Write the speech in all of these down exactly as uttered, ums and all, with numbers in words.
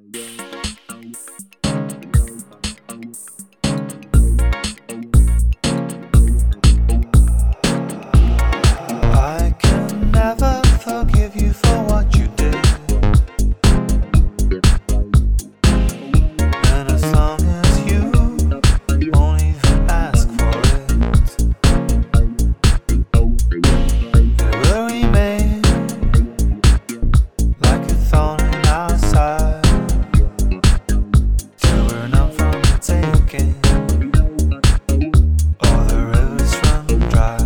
I can never forgive you for what you did. And as long as you won't even ask for it, it will remain like a thorn in our side till we're numb from the taking. All the rivers run dry.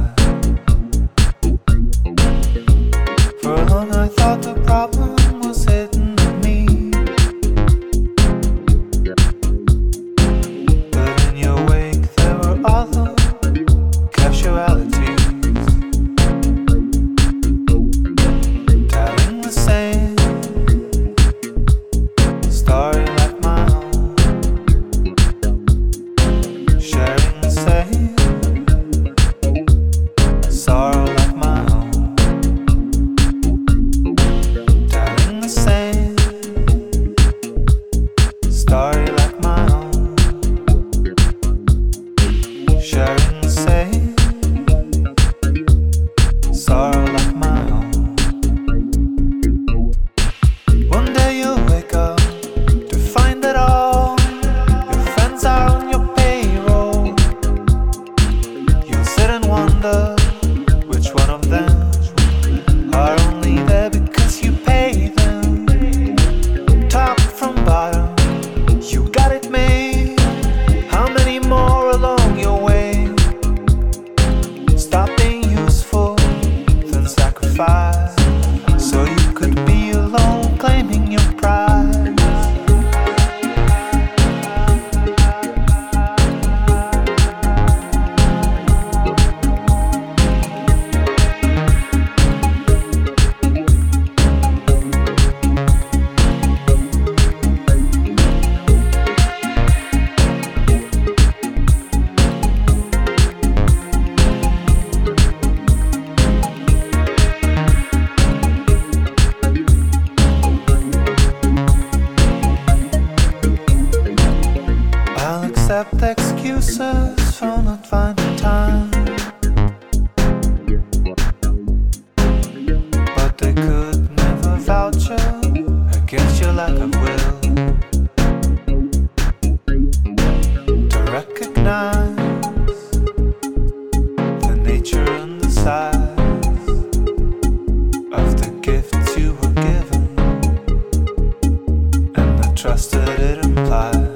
For long I thought the problem was hidden in me, but in your wake there were other casualties, telling the same story like my own, sharing the same sorrow like my own. Telling the same story like my own, sharing the same sorrow like my own. One day you'll wake up to find that all your friends are on your payroll. You'll sit and wonder which one of them are only there because you pay them. Top from bottom, you got it made. How many more along your way? Stop being useful, then sacrifice, so you could be alone claiming your prize. I'll accept excuses for not finding time, but they could never vouch against your lack of will to recognize the nature and the size of the gifts you were given and the trust that it implies.